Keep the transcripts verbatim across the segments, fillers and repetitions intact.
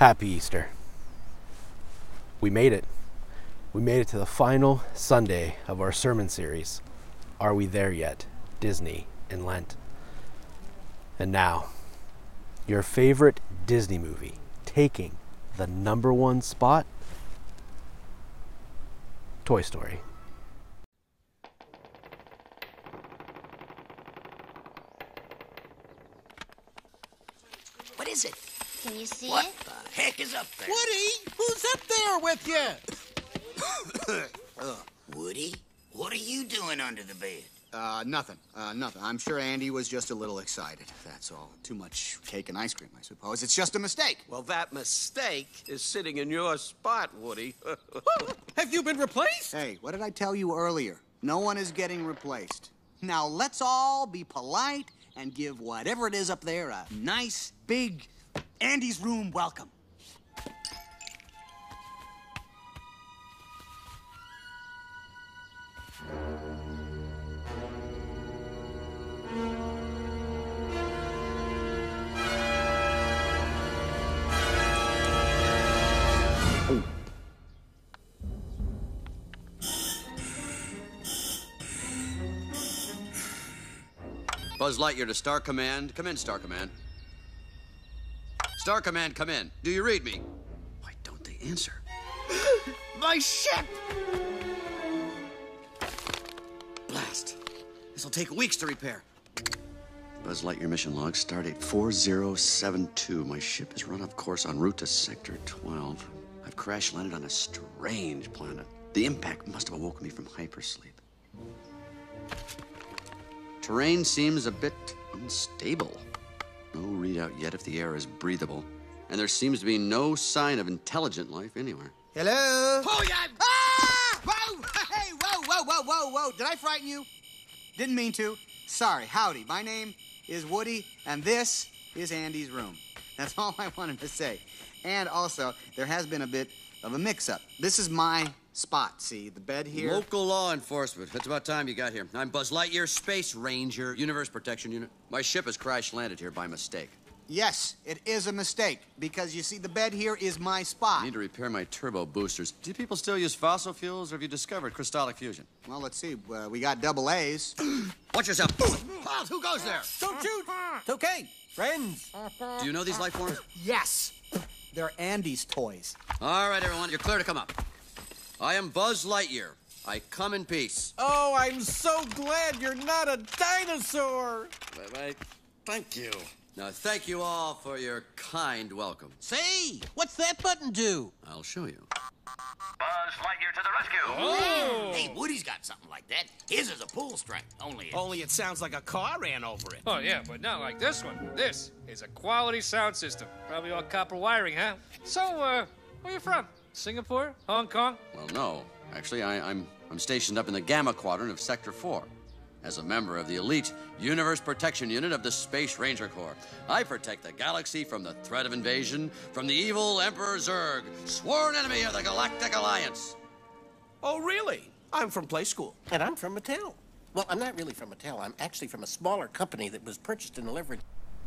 Happy Easter. We made it. We made it to the final Sunday of our sermon series, Are We There Yet? Disney in Lent. And now, your favorite Disney movie taking the number one spot? Toy Story. What is it? Can you see What it? the heck is up there? Woody, who's up there with you? uh, Woody, what are you doing under the bed? Uh, nothing. Uh, nothing. I'm sure Andy was just a little excited. That's all. Too much cake and ice cream, I suppose. It's just a mistake. Well, that mistake is sitting in your spot, Woody. Have you been replaced? Hey, what did I tell you earlier? No one is getting replaced. Now, let's all be polite and give whatever it is up there a nice, big Andy's room welcome. Buzz Lightyear to Star Command. Come in, Star Command. Star Command, come in. Do you read me? Why don't they answer? My ship! Blast. This'll take weeks to repair. Buzz Lightyear mission log, stardate four zero seven two. My ship is run off course en route to Sector twelve. I've crash landed on a strange planet. The impact must have awoken me from hypersleep. Terrain seems a bit unstable. No readout yet if the air is breathable. And there seems to be no sign of intelligent life anywhere. Hello? Oh, yeah! Ah! Whoa! Hey, whoa, whoa, whoa, whoa, whoa. Did I frighten you? Didn't mean to. Sorry. Howdy. My name is Woody, and this is Andy's room. That's all I wanted to say. And also, there has been a bit of a mix-up. This is my spot, see? The bed here. Local law enforcement. It's about time you got here. I'm Buzz Lightyear, Space Ranger, Universe Protection Unit. My ship has crash landed here by mistake. Yes, it is a mistake, because you see, the bed here is my spot. I need to repair my turbo boosters. Do people still use fossil fuels, or have you discovered crystallic fusion? Well, let's see. Uh, we got double A's. Watch yourself. Miles, who goes there? Don't shoot. It's okay. Friends. Do you know these life forms? Yes. They're Andy's toys. All right, everyone, you're clear to come up. I am Buzz Lightyear. I come in peace. Oh, I'm so glad you're not a dinosaur. Bye-bye. Thank you. Now, thank you all for your kind welcome. Say, what's that button do? I'll show you. Buzz Lightyear to the rescue! Oh. Hey, Woody's got something like that. His is a pull string. Only it's... Only it sounds like a car ran over it. Oh, yeah, but not like this one. This is a quality sound system. Probably all copper wiring, huh? So, uh, where you from? Singapore? Hong Kong? Well, no. Actually, I, I'm, I'm stationed up in the Gamma Quadrant of Sector four. As a member of the elite Universe Protection Unit of the Space Ranger Corps, I protect the galaxy from the threat of invasion from the evil Emperor Zurg, sworn enemy of the Galactic Alliance. Oh, really? I'm from Play School. And I'm from Mattel. Well, I'm not really from Mattel. I'm actually from a smaller company that was purchased and delivered.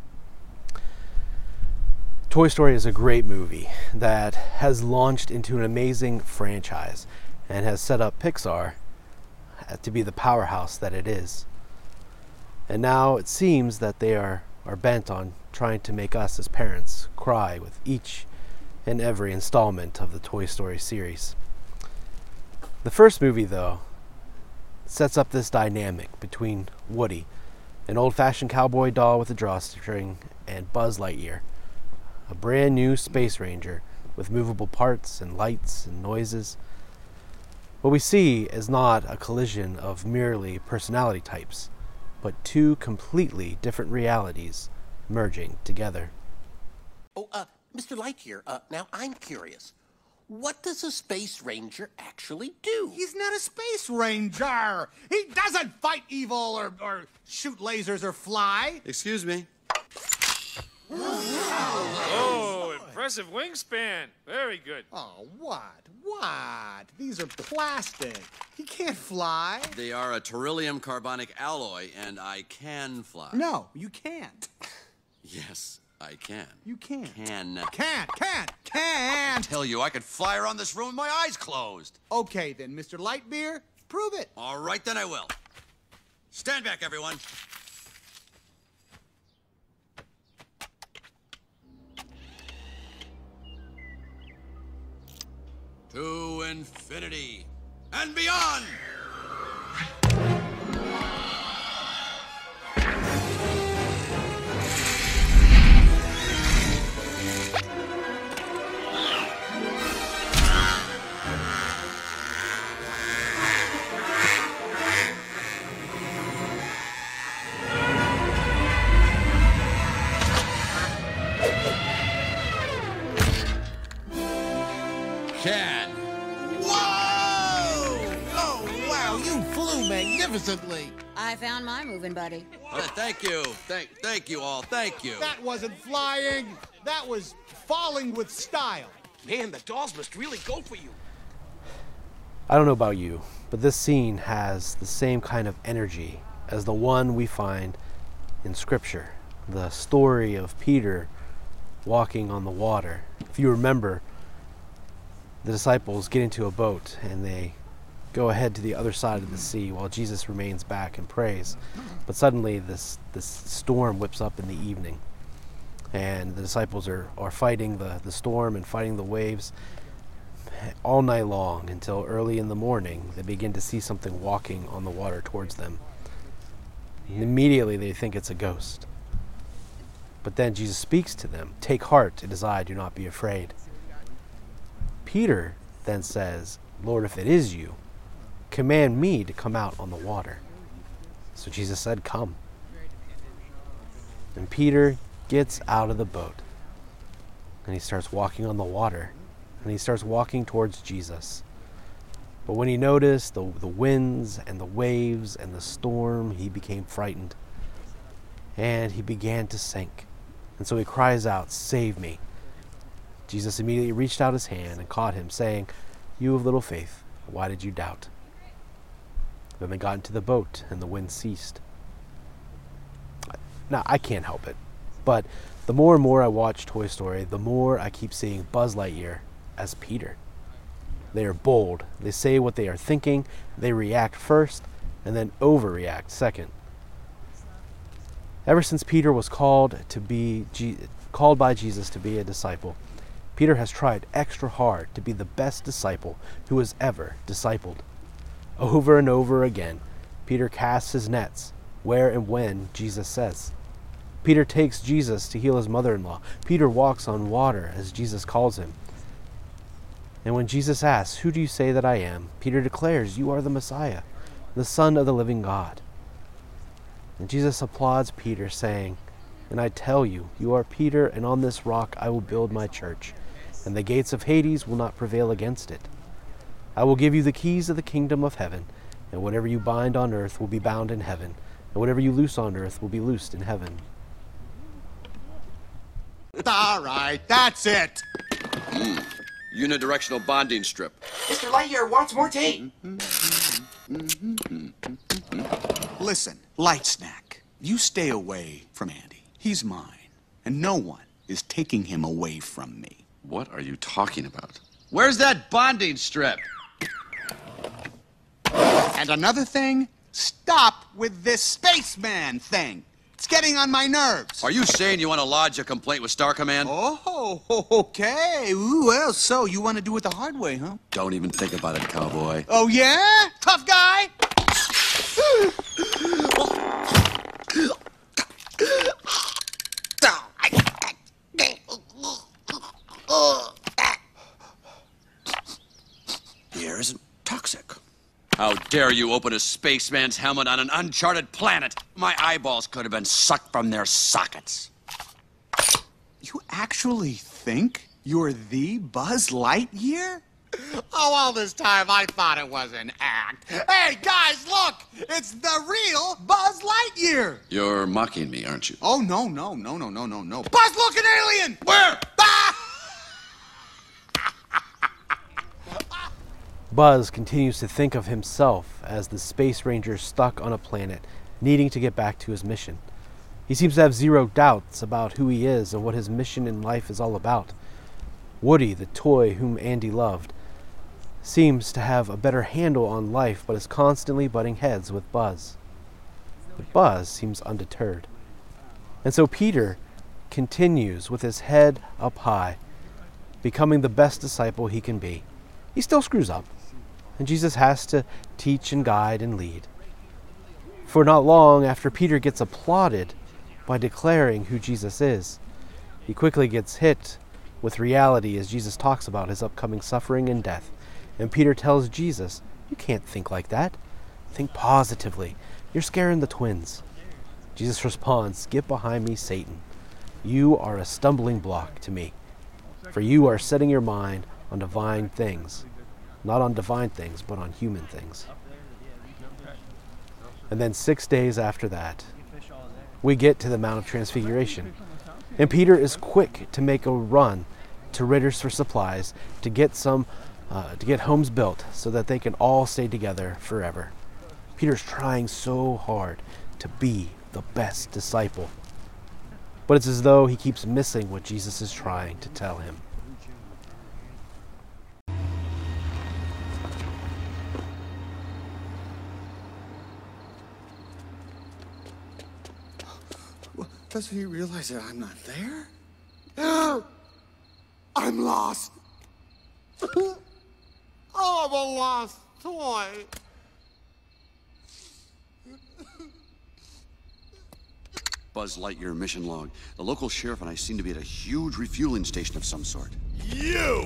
Toy Story is a great movie that has launched into an amazing franchise and has set up Pixar to be the powerhouse that it is. And now it seems that they are, are bent on trying to make us as parents cry with each and every installment of the Toy Story series. The first movie, though, sets up this dynamic between Woody, an old-fashioned cowboy doll with a drawstring, and Buzz Lightyear, a brand new space ranger with movable parts and lights and noises. What we see is not a collision of merely personality types, but two completely different realities merging together. Oh, uh, Mister Lightyear, uh, now I'm curious. What does a space ranger actually do? He's not a space ranger. He doesn't fight evil or, or shoot lasers or fly. Excuse me. Oh, impressive wingspan. Very good. Oh, what? What? These are plastic. He can't fly. They are a beryllium carbonic alloy, and I can fly. No, you can't. Yes, I can. You can't. Can. Can't, can't, can't! Tell you, I could fly around this room with my eyes closed. Okay, then, Mister Lightbeer, prove it. All right, then I will. Stand back, everyone. To infinity and beyond! Can. Whoa! Oh, wow, you flew magnificently. I found my moving buddy. Uh, thank you. Thank, thank you all. Thank you. That wasn't flying. That was falling with style. Man, the dolls must really go for you. I don't know about you, but this scene has the same kind of energy as the one we find in Scripture. The story of Peter walking on the water. If you remember, the disciples get into a boat and they go ahead to the other side of the sea while Jesus remains back and prays. But suddenly this, this storm whips up in the evening, and the disciples are, are fighting the, the storm and fighting the waves all night long until early in the morning. They begin to see something walking on the water towards them. And immediately they think it's a ghost. But then Jesus speaks to them. "Take heart, it is I, do not be afraid." Peter then says, "Lord, if it is you, command me to come out on the water." So Jesus said, "Come." And Peter gets out of the boat and he starts walking on the water, and he starts walking towards Jesus. But when he noticed the, the winds and the waves and the storm, he became frightened and he began to sink. And so he cries out, "Save me." Jesus immediately reached out his hand and caught him, saying, "You of little faith, why did you doubt?" Then they got into the boat and the wind ceased. Now, I can't help it, but the more and more I watch Toy Story, the more I keep seeing Buzz Lightyear as Peter. They are bold. They say what they are thinking. They react first and then overreact second. Ever since Peter was called to be called by Jesus to be a disciple, Peter has tried extra hard to be the best disciple who has ever discipled. Over and over again, Peter casts his nets where and when Jesus says. Peter takes Jesus to heal his mother-in-law. Peter walks on water as Jesus calls him. And when Jesus asks, "Who do you say that I am?" Peter declares, "You are the Messiah, the Son of the living God." And Jesus applauds Peter, saying, "And I tell you, you are Peter, and on this rock I will build my church, and the gates of Hades will not prevail against it. I will give you the keys of the kingdom of heaven, and whatever you bind on earth will be bound in heaven, and whatever you loose on earth will be loosed in heaven." All right, that's it. Mm. Unidirectional bonding strip. Mister Lightyear wants more tape. Listen, Light Snack, you stay away from Andy. He's mine, and no one is taking him away from me. What are you talking about? Where's that bonding strip? And another thing, stop with this spaceman thing. It's getting on my nerves. Are you saying you want to lodge a complaint with Star Command? Oh, okay. Ooh, well, so you want to do it the hard way, huh? Don't even think about it, cowboy. Oh, yeah? Tough guy? The air isn't toxic. How dare you open a spaceman's helmet on an uncharted planet? My eyeballs could have been sucked from their sockets. You actually think you're the Buzz Lightyear? Oh, all this time I thought it was an act. Hey, guys, look! It's the real Buzz Lightyear! You're mocking me, aren't you? Oh, no, no, no, no, no, no, no. Buzz, look, an alien! Where? Ah! Buzz continues to think of himself as the space ranger stuck on a planet, needing to get back to his mission. He seems to have zero doubts about who he is and what his mission in life is all about. Woody, the toy whom Andy loved, seems to have a better handle on life but is constantly butting heads with Buzz. But Buzz seems undeterred. And so Peter continues with his head up high, becoming the best disciple he can be. He still screws up, and Jesus has to teach and guide and lead. For not long after Peter gets applauded by declaring who Jesus is, he quickly gets hit with reality as Jesus talks about his upcoming suffering and death. And Peter tells Jesus, "You can't think like that. Think positively. You're scaring the twins." Jesus responds, "Get behind me, Satan. You are a stumbling block to me, for you are setting your mind on divine things, not on divine things, but on human things." And then six days after that, we get to the Mount of Transfiguration. And Peter is quick to make a run to Ritter's for supplies to get some, uh, to get homes built so that they can all stay together forever. Peter's trying so hard to be the best disciple. But it's as though he keeps missing what Jesus is trying to tell him. Doesn't he realize that I'm not there? I'm lost. Oh, I'm a lost toy. Buzz Lightyear mission log. The local sheriff and I seem to be at a huge refueling station of some sort. You!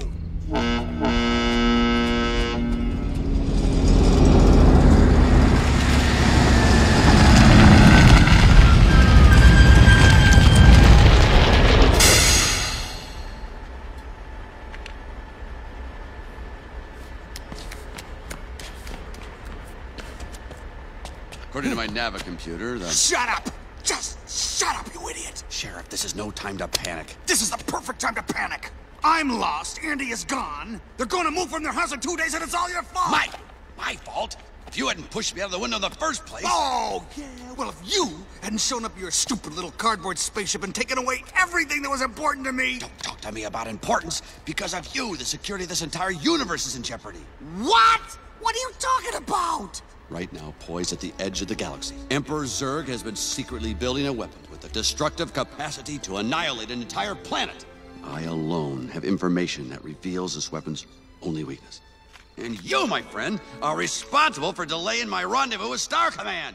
According to my Nava computer, the... Shut up! Just shut up, you idiot! Sheriff, this is no time to panic. This is the perfect time to panic! I'm lost, Andy is gone, they're gonna move from their house in two days and it's all your fault! My... my fault? If you hadn't pushed me out of the window in the first place... Oh, yeah, well if you hadn't shown up your stupid little cardboard spaceship and taken away everything that was important to me... Don't talk to me about importance. Because of you, the security of this entire universe is in jeopardy. What? What are you talking about? Right now, poised at the edge of the galaxy, Emperor Zurg has been secretly building a weapon with the destructive capacity to annihilate an entire planet. I alone have information that reveals this weapon's only weakness. And you, my friend, are responsible for delaying my rendezvous with Star Command.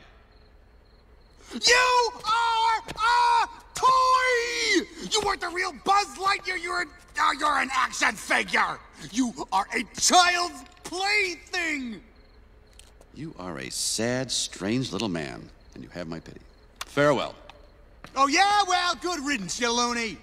You are a toy! You weren't the real Buzz Lightyear, you're an, uh, you're an action figure! You are a child's plaything! You are a sad, strange little man, and you have my pity. Farewell. Oh yeah? Well, good riddance, you loony!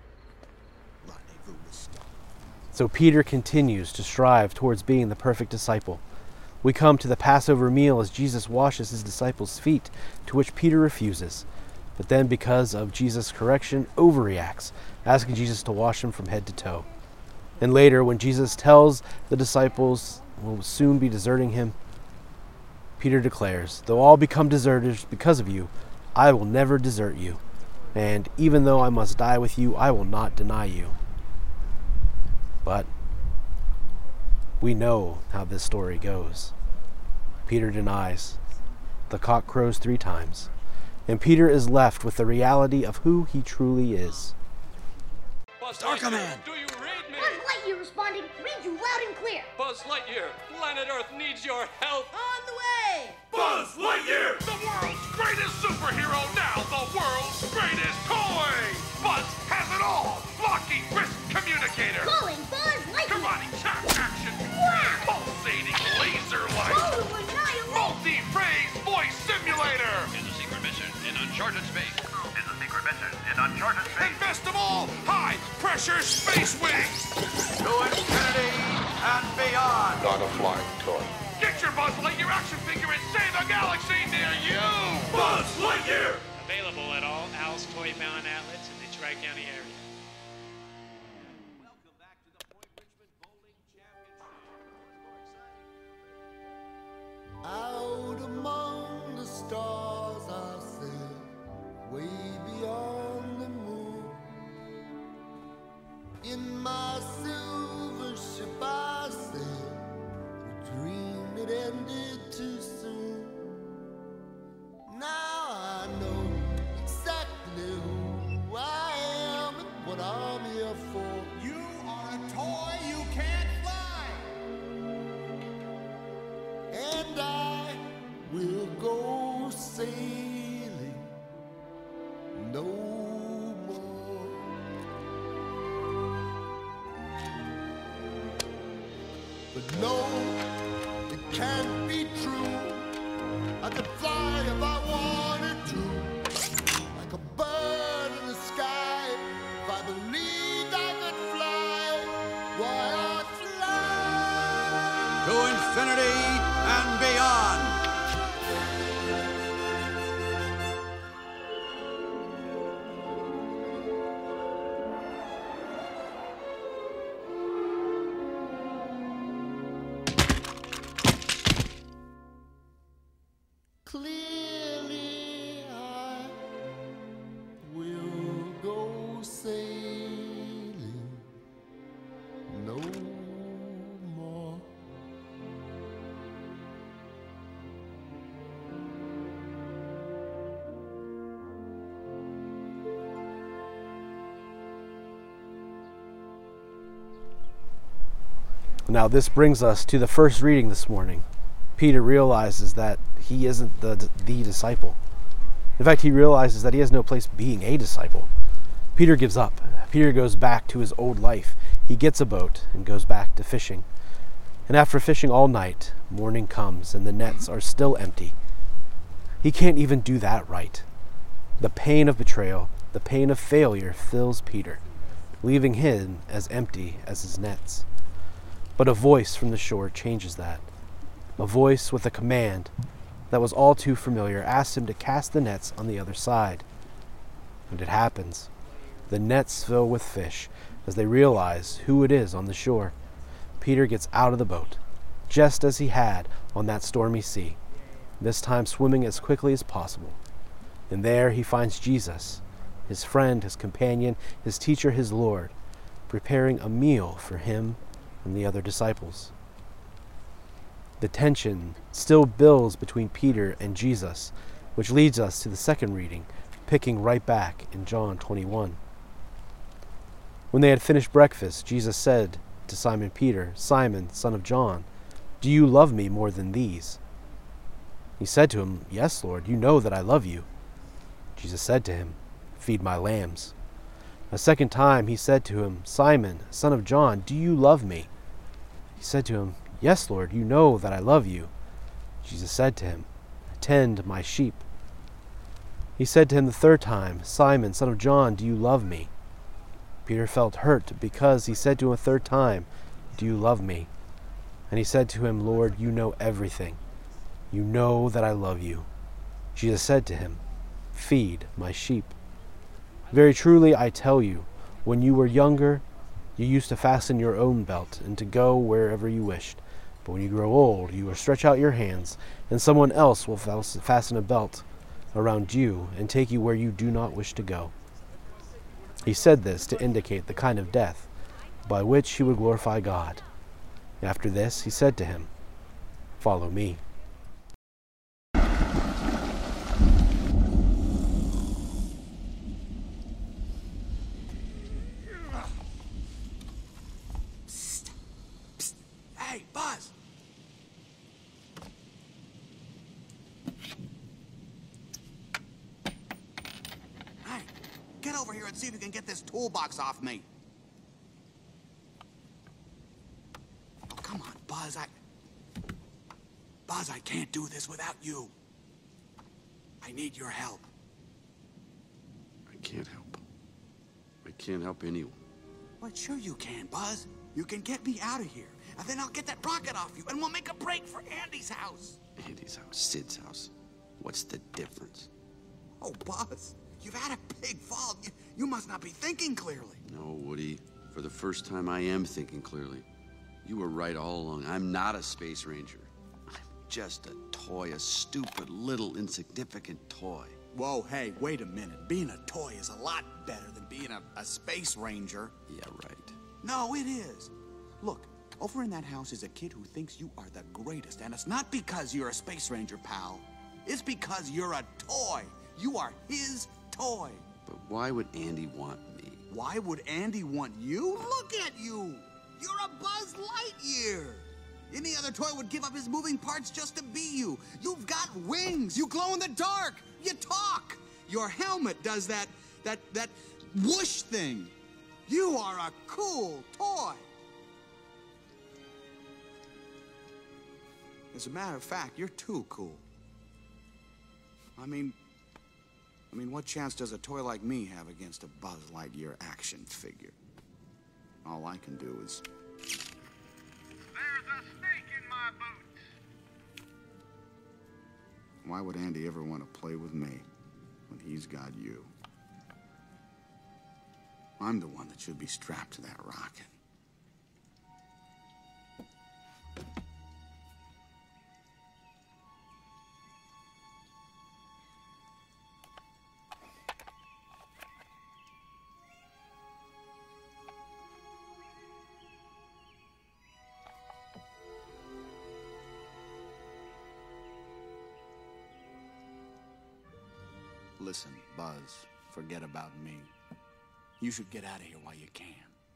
So Peter continues to strive towards being the perfect disciple. We come to the Passover meal as Jesus washes his disciples' feet, to which Peter refuses. But then, because of Jesus' correction, overreacts, asking Jesus to wash him from head to toe. And later, when Jesus tells the disciples will soon be deserting him, Peter declares, "Though all become deserters because of you, I will never desert you. And even though I must die with you, I will not deny you." But we know how this story goes. Peter denies. The cock crows three times. And Peter is left with the reality of who he truly is. Star Command! Do you read me? Buzz Lightyear responding, read you loud and clear. Buzz Lightyear, planet Earth needs your help. On the way. Buzz Lightyear, the world's greatest superhero, now the world's greatest toy! Buzz has it all! Blocking wrist communicator! Calling Buzz Lightyear. Karate chop action! Wow. Pulsating laser light! Total annihilation. Multi-phase voice simulator! Is a secret mission in uncharted space. Is a secret mission in uncharted space. And best of all, high-pressure space wings! To infinity and beyond. Not a flying toy. Get your Buzz Lightyear action figure and save a galaxy near you! Buzz Lightyear! Available at all Al's Toy Bound outlets in the Tri-County area. Welcome back to the Point Richmond Bowling Championship. Out among the stars I sail, way sailing no more. But no, it can't be true. I could fly if I wanted to, like a bird in the sky. If I believed I could fly, why I'd fly To infinity and beyond. Clearly I will go sailing no more. Now, this brings us to the first reading this morning. Peter realizes that he isn't the, the disciple. In fact, he realizes that he has no place being a disciple. Peter gives up. Peter goes back to his old life. He gets a boat and goes back to fishing. And after fishing all night, morning comes and the nets are still empty. He can't even do that right. The pain of betrayal, the pain of failure fills Peter, leaving him as empty as his nets. But a voice from the shore changes that. A voice with a command that was all too familiar asks him to cast the nets on the other side. And it happens. The nets fill with fish as they realize who it is on the shore. Peter gets out of the boat, just as he had on that stormy sea, this time swimming as quickly as possible. And there he finds Jesus, his friend, his companion, his teacher, his Lord, preparing a meal for him and the other disciples. The tension still builds between Peter and Jesus, which leads us to the second reading, picking right back in John twenty-one. When they had finished breakfast, Jesus said to Simon Peter, "Simon, son of John, do you love me more than these?" He said to him, "Yes, Lord, you know that I love you." Jesus said to him, "Feed my lambs." A second time he said to him, "Simon, son of John, do you love me?" He said to him, "Yes, Lord, you know that I love you." Jesus said to him, "Tend my sheep." He said to him the third time, "Simon, son of John, do you love me?" Peter felt hurt because he said to him a third time, "Do you love me?" And he said to him, "Lord, you know everything. You know that I love you." Jesus said to him, "Feed my sheep. Very truly I tell you, when you were younger, you used to fasten your own belt and to go wherever you wished. But when you grow old, you will stretch out your hands, and someone else will fasten a belt around you and take you where you do not wish to go." He said this to indicate the kind of death by which he would glorify God. After this, he said to him, "Follow me." Hey, Buzz! Hey, get over here and see if you can get this toolbox off me. Oh, come on, Buzz, I... Buzz, I can't do this without you. I need your help. I can't help. I can't help anyone. Well, sure you can, Buzz. You can get me out of here, and then I'll get that rocket off you, and we'll make a break for Andy's house. Andy's house, Sid's house. What's the difference? Oh, Buzz, you've had a big fall. You, you must not be thinking clearly. No, Woody. For the first time, I am thinking clearly. You were right all along. I'm not a space ranger. I'm just a toy, a stupid, little, insignificant toy. Whoa, hey, wait a minute. Being a toy is a lot better than being a, a space ranger. Yeah, right. No, it is. Look, over in that house is a kid who thinks you are the greatest, and it's not because you're a space ranger, pal. It's because you're a toy. You are his toy. But why would Andy want me? Why would Andy want you? Look at you. You're a Buzz Lightyear. Any other toy would give up his moving parts just to be you. You've got wings. You glow in the dark. You talk. Your helmet does that, that, that whoosh thing. You are a cool toy. As a matter of fact, you're too cool. I mean, I mean, what chance does a toy like me have against a Buzz Lightyear action figure? All I can do is... There's a snake in my boots. Why would Andy ever want to play with me when he's got you? I'm the one that should be strapped to that rocket. Listen, Buzz, forget about me. You should get out of here while you can.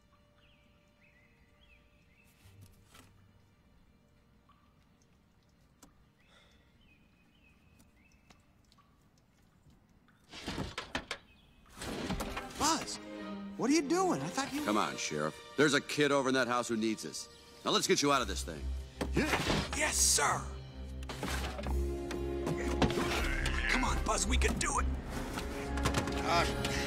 Buzz, what are you doing? I thought you... Come on, Sheriff. There's a kid over in that house who needs us. Now let's get you out of this thing. Yeah. Yes, sir. Come on, Buzz, we can do it. Uh...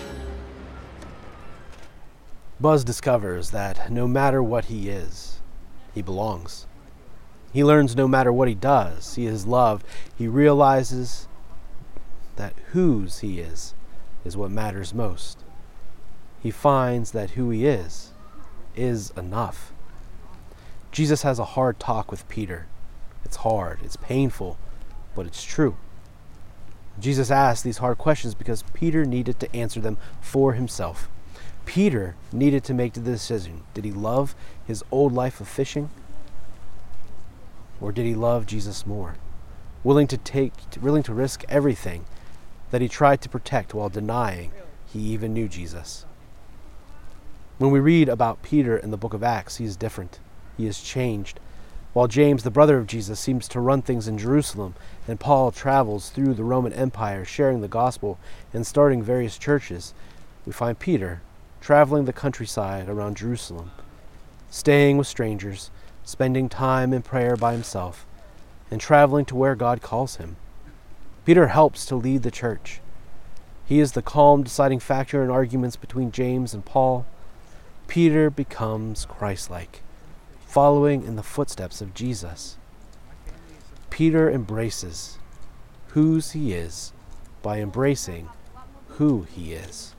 Buzz discovers that no matter what he is, he belongs. He learns no matter what he does, he is loved. He realizes that whose he is is what matters most. He finds that who he is is enough. Jesus has a hard talk with Peter. It's hard, it's painful, but it's true. Jesus asked these hard questions because Peter needed to answer them for himself. Peter needed to make the decision. Did he love his old life of fishing? Or did he love Jesus more? Willing to take, willing to risk everything that he tried to protect while denying he even knew Jesus. When we read about Peter in the book of Acts, he is different. He is changed. While James, the brother of Jesus, seems to run things in Jerusalem, and Paul travels through the Roman Empire sharing the gospel and starting various churches, we find Peter traveling the countryside around Jerusalem, staying with strangers, spending time in prayer by himself, and traveling to where God calls him. Peter helps to lead the church. He is the calm, deciding factor in arguments between James and Paul. Peter becomes Christ-like, following in the footsteps of Jesus. Peter embraces whose he is by embracing who he is.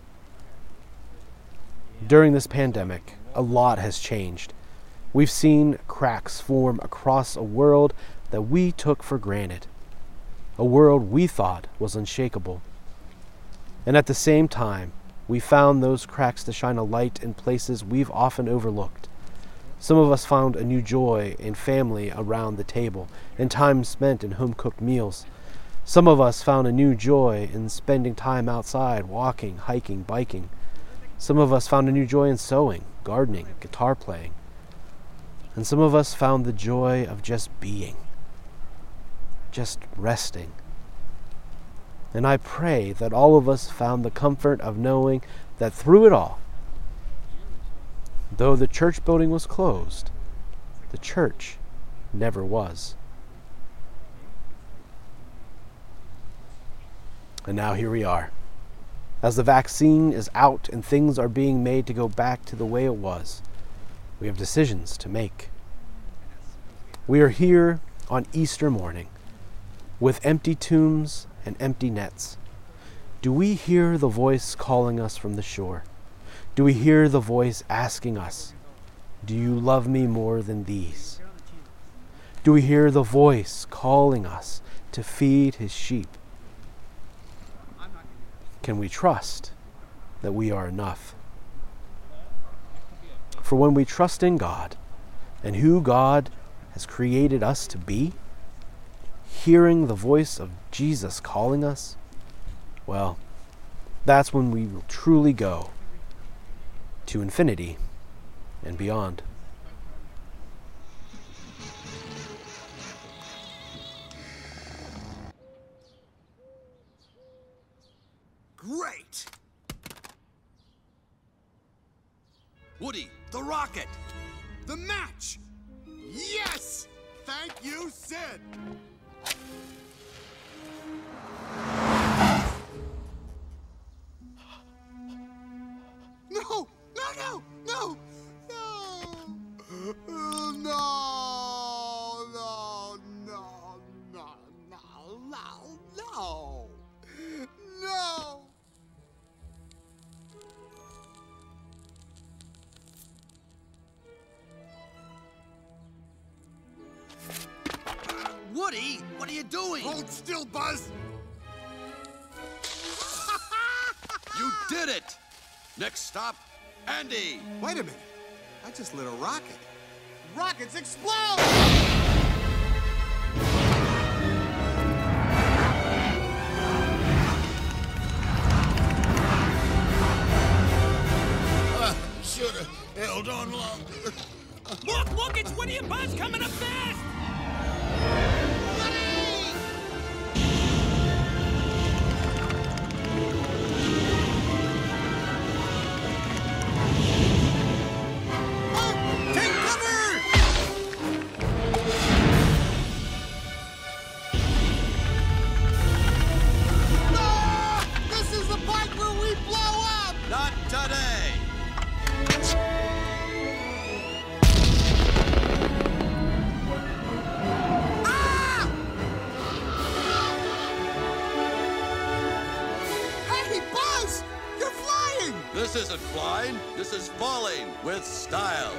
During this pandemic, a lot has changed. We've seen cracks form across a world that we took for granted, a world we thought was unshakable. And at the same time, we found those cracks to shine a light in places we've often overlooked. Some of us found a new joy in family around the table and time spent in home-cooked meals. Some of us found a new joy in spending time outside, walking, hiking, biking. Some of us found a new joy in sewing, gardening, guitar playing. And some of us found the joy of just being, just resting. And I pray that all of us found the comfort of knowing that through it all, though the church building was closed, the church never was. And now here we are. As the vaccine is out and things are being made to go back to the way it was, we have decisions to make. We are here on Easter morning with empty tombs and empty nets. Do we hear the voice calling us from the shore? Do we hear the voice asking us, do you love me more than these? Do we hear the voice calling us to feed his sheep? Can we trust that we are enough? For when we trust in God and who God has created us to be, hearing the voice of Jesus calling us, well, that's when we will truly go to infinity and beyond. Woody, the rocket! The match! Yes! Thank you, Sid! No! No, no! No! No! No! No! No! No! No! No! No! No! Woody, what are you doing? Hold still, Buzz! You did it! Next stop, Andy! Wait a minute. I just lit a rocket. Rockets explode! Uh, Should've held on longer. Look, look, it's Woody and Buzz coming up fast! Not today! Ah! Hey, Buzz! You're flying! This isn't flying, this is falling with style.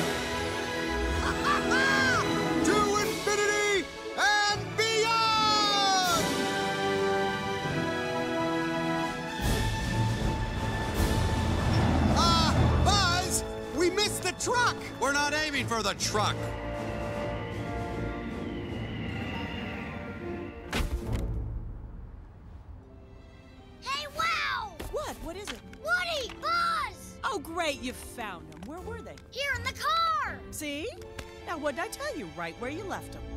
To infinity and beyond! Uh, Buzz, we missed the truck! We're not aiming for the truck. Hey, wow! What? What is it? Woody! Buzz! Oh, great, you found them. Where were they? Here in the car! See? Now, what did I tell you? Right where you left them.